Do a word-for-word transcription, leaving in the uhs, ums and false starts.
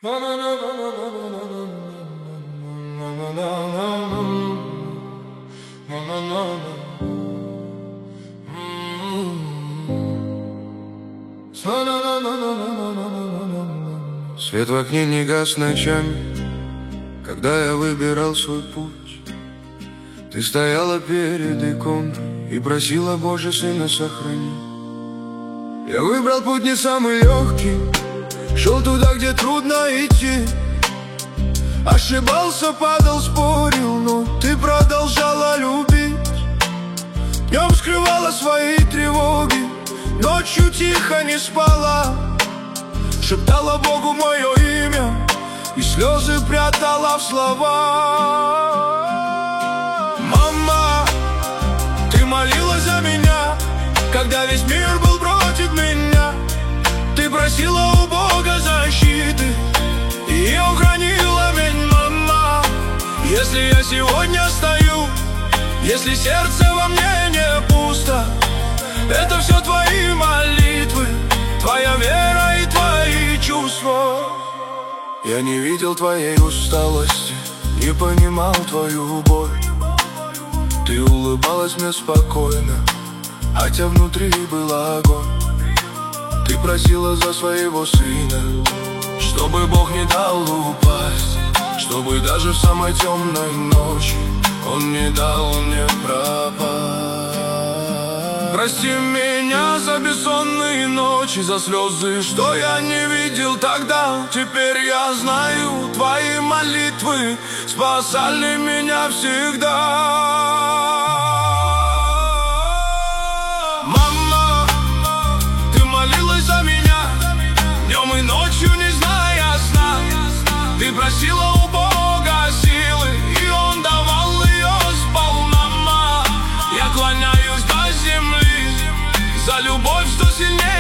Свет в окне не гас ночами, когда я выбирал свой путь. Ты стояла перед иконой и просила: Боже, Сына, сохрани. Я выбрал путь не самый легкий, шел туда, где трудно идти. Ошибался, падал, спорил, но ты продолжала любить. Днем скрывала свои тревоги, ночью тихо не спала. Шептала Богу мое имя и слезы прятала в слова. Мама, ты молилась за меня, когда весь мир был против меня. Ты просила у Бога защиты и охранила меня, мама. Если я сегодня стою, если сердце во мне не пусто, это все твои молитвы, твоя вера и твои чувства. Я не видел твоей усталости, не понимал твою боль. Ты улыбалась мне спокойно, хотя внутри был огонь. Ты просила за своего сына, чтобы Бог не дал упасть, чтобы даже в самой темной ночи Он не дал мне пропасть. Прости меня за бессонные ночи, за слезы, что я не видел тогда. Теперь я знаю, твои молитвы спасали меня всегда. Мама, ты молилась за меня, днем и ночью не зная сна. Ты просила у Бога силы, и Он давал ее сполна. Я клоняюсь до земли за любовь, что сильнее